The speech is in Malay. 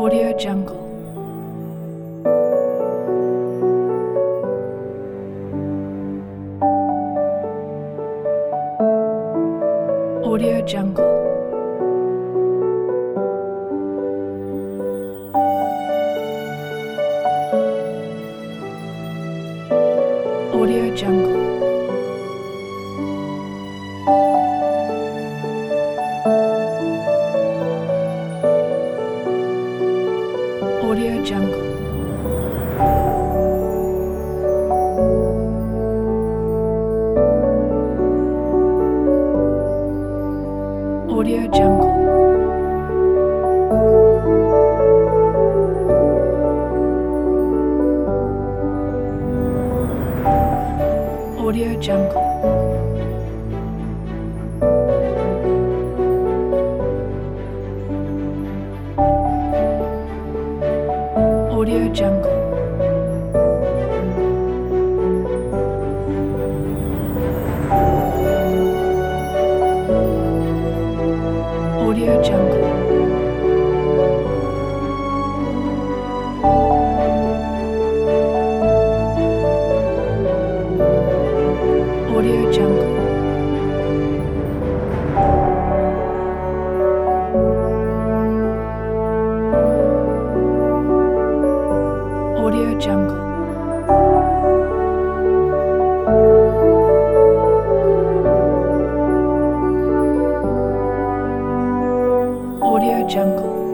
Audio Jungle. Audio Jungle. Audio Jungle. Audio Jungle. Audio Jungle. Audio Jungle. Audio Jungle. Audio Jungle. Audio Jungle. Audio Jungle. Audio Jungle.